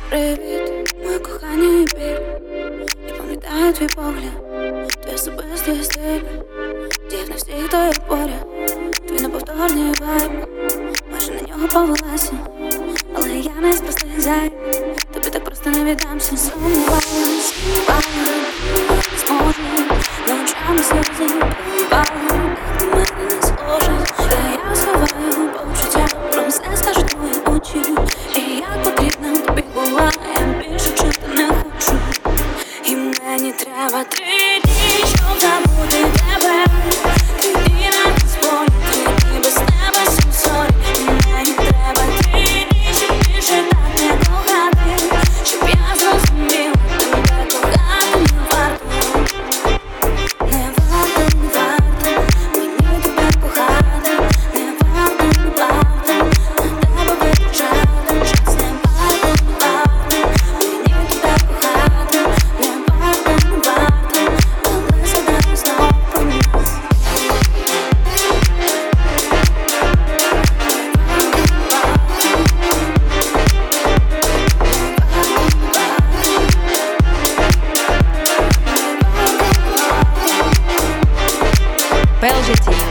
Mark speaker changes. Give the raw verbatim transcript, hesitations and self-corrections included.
Speaker 1: Привіт, моє кохання і біль. Я пам'ятаю твій погляд, твій особистий стиль. Дів на всіх, хто є поряд. Твій неповторний вайб, майже на нього повелася. Але я не з простих зайв, тобі так просто не віддамся. Сумнівалась, сумнівалась, зможу ночами сльози пробивала. До мене не схожа, та я сховаю почуття. Про все скажуть твої очі. І як потрібна тобі була, я більше чути не хочу. І мені треба три дні, щоб забути тебе. Три дні на танцполі, три дні без тебе сумсорі. І мені треба три дні, щоб більше так не кохати. Щоб я зрозуміла, тебе кохати не варто. Не варто, не варто мені тебе кохати. Не варто, не варто на тебе витрачати час. Не варто, не варто мені тебе кохати. Не варто, не варто, але згадай знов про нас.
Speaker 2: Belgetie